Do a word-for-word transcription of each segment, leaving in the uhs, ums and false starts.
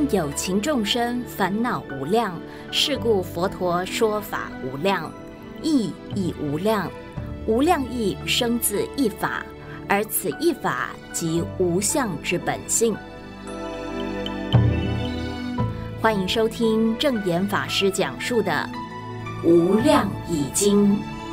有情众生烦恼无量，是故佛陀说法无量，义亦无量。无量义生自一法，而此一法即无相之本性。欢迎收听正言法师讲述的《无量义经》。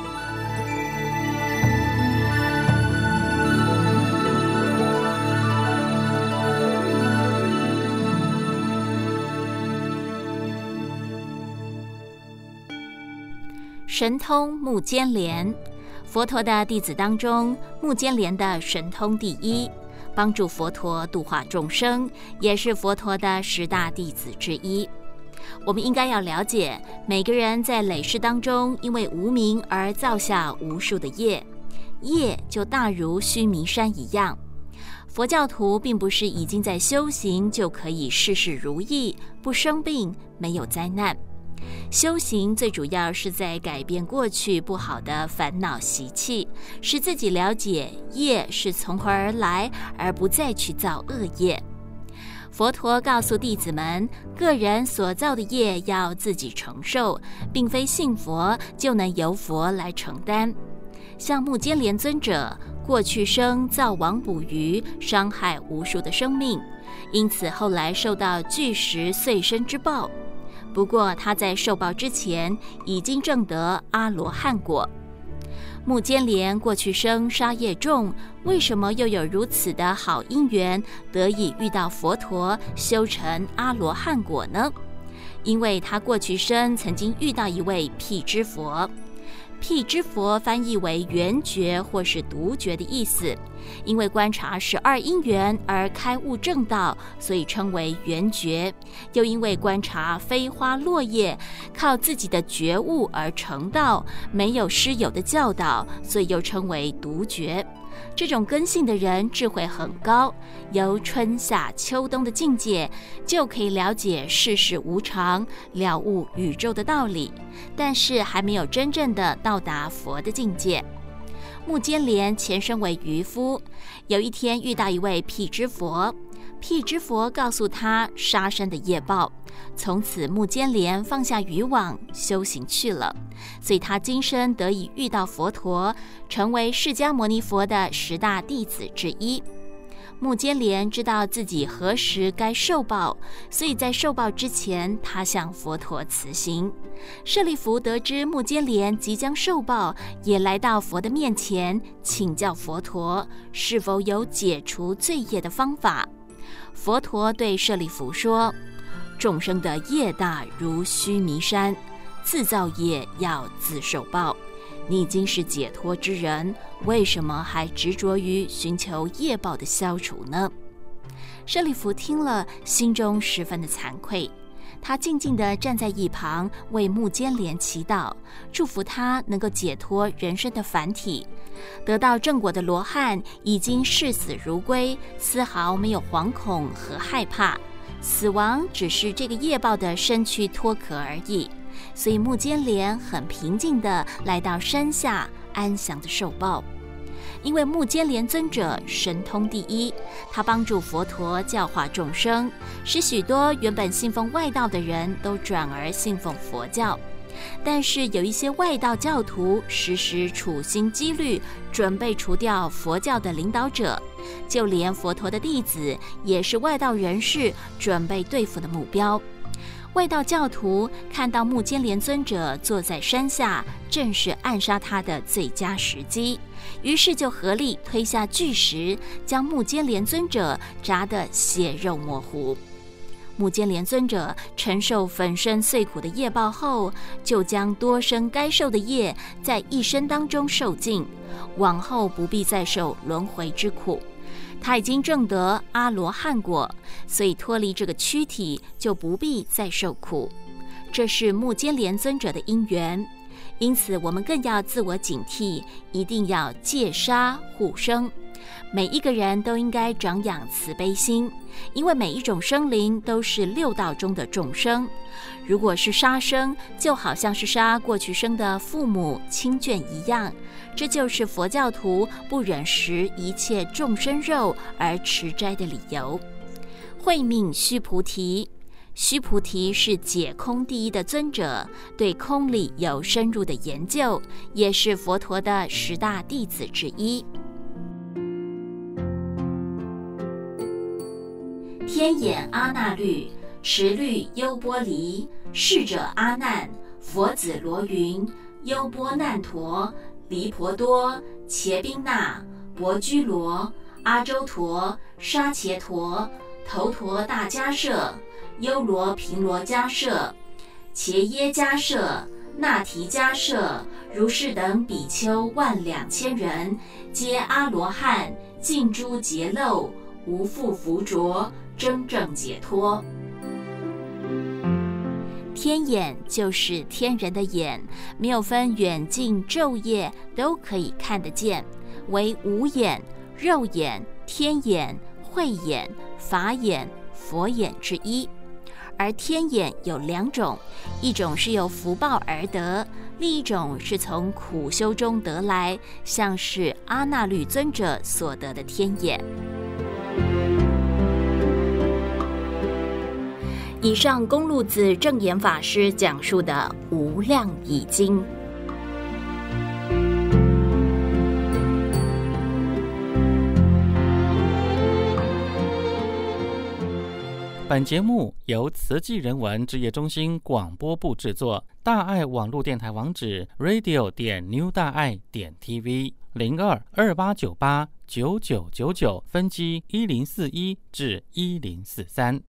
神通目犍连，佛陀的弟子当中，目犍连的神通第一，帮助佛陀度化众生，也是佛陀的十大弟子之一。我们应该要了解，每个人在累世当中，因为无明而造下无数的业，业就大如须弥山一样。佛教徒并不是已经在修行就可以事事如意，不生病，没有灾难。修行最主要是在改变过去不好的烦恼习气，使自己了解业是从何而来，而不再去造恶业。佛陀告诉弟子们，个人所造的业要自己承受，并非信佛就能由佛来承担。像目犍连尊者，过去生造网捕鱼，伤害无数的生命，因此后来受到巨石碎身之报。不过他在受报之前已经证得阿罗汉果。目犍连过去生杀业重，为什么又有如此的好因缘得以遇到佛陀，修成阿罗汉果呢？因为他过去生曾经遇到一位辟支佛。辟支佛翻译为圆觉或是独觉的意思，因为观察十二因缘而开悟正道，所以称为圆觉。又因为观察飞花落叶，靠自己的觉悟而成道，没有师友的教导，所以又称为独觉。这种根性的人智慧很高，由春夏秋冬的境界就可以了解世事无常，了悟宇宙的道理，但是还没有真正的到达佛的境界。目犍连前身为渔夫，有一天遇到一位辟支佛，辟支佛告诉他杀生的业报，从此目犍连放下渔网修行去了，所以他今生得以遇到佛陀，成为释迦牟尼佛的十大弟子之一。目犍连知道自己何时该受报，所以在受报之前，他向佛陀辞行。舍利弗得知目犍连即将受报，也来到佛的面前，请教佛陀是否有解除罪业的方法。佛陀对舍利弗说，众生的业大如须弥山，自造业要自受报。你已经是解脱之人，为什么还执着于寻求业报的消除呢？舍利弗听了，心中十分的惭愧，他静静地站在一旁，为目犍连祈祷，祝福他能够解脱人生的凡体，得到正果的罗汉已经视死如归，丝毫没有惶恐和害怕，死亡只是这个业报的身躯脱壳而已。所以目犍连很平静地来到山下，安详地受报。因为目犍连尊者神通第一，他帮助佛陀教化众生，使许多原本信奉外道的人都转而信奉佛教。但是有一些外道教徒时时处心积虑，准备除掉佛教的领导者，就连佛陀的弟子也是外道人士准备对付的目标。外道教徒看到目犍连尊者坐在山下，正是暗杀他的最佳时机，于是就合力推下巨石，将目犍连尊者砸得血肉模糊。目犍连尊者承受粉身碎骨的业报后，就将多生该受的业在一生当中受尽，往后不必再受轮回之苦。他已经证得阿罗汉果，所以脱离这个躯体就不必再受苦。这是目犍连尊者的因缘，因此我们更要自我警惕，一定要戒杀护生。每一个人都应该长养慈悲心，因为每一种生灵都是六道中的众生。如果是杀生，就好像是杀过去生的父母亲眷一样，这就是佛教徒不忍食一切众生肉而持斋的理由。慧命须菩提， 须菩提是解空第一的尊者，对空理有深入的研究，也是佛陀的十大弟子之一。天眼阿那律，持律优波离，逝者阿难，佛子罗云，优波难陀，离婆多，伽宾那，薄居罗，阿周陀，沙伽陀，头陀大迦舍，优罗频罗迦舍，伽耶迦舍，那提迦舍，如是等比丘万两千人，皆阿罗汉，尽诸劫漏，无复浮着，真正解脱。天眼就是天人的眼，没有分远近昼夜都可以看得见，为五眼、肉眼、天眼、慧眼、法眼、佛眼之一。而天眼有两种，一种是由福报而得，另一种是从苦修中得来，像是阿那律尊者所得的天眼。以上公路子正言法师讲述的《无量已经》。 本节目由慈济人文志业中心广播部制作，大爱网络电台网址 radio 点 new 大爱点 tv 零二二八九八九九九九分机一零四一至一零四三。